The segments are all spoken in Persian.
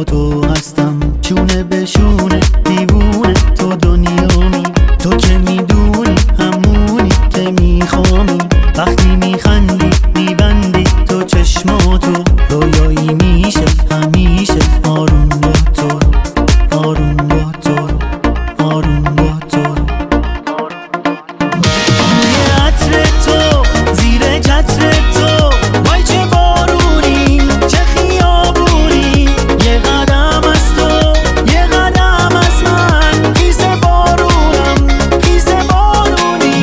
تو هستم، شونه به شونه دیوونه تو دنیامی، تو که میدونی همونی که میخوامی، وقتی میخندی میبندی تو چشماتو، رویایی میشه همیشه آروم با تو، آروم با تو، آروم با تو. عطر تو زیر چتر تو، وای چه بارونی چه خیابونی، یه قدم از تو یه قدم از من، خیس بارونم خیس بارونی.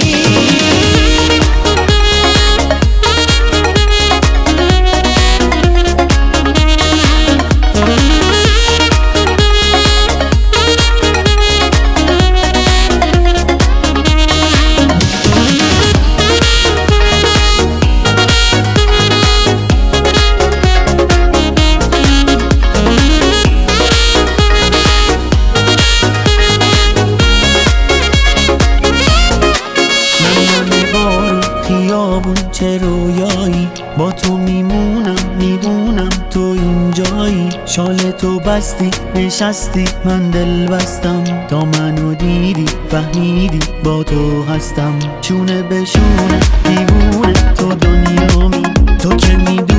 خیابون چه رویایی، با تو میمونم تو اینجایی، شال تو بستی نشستی من دل بستم، تا منو دیدی فهمیدی با تو هستم، شونه به شونه دیوونه تو دنیامی، تو که میدونی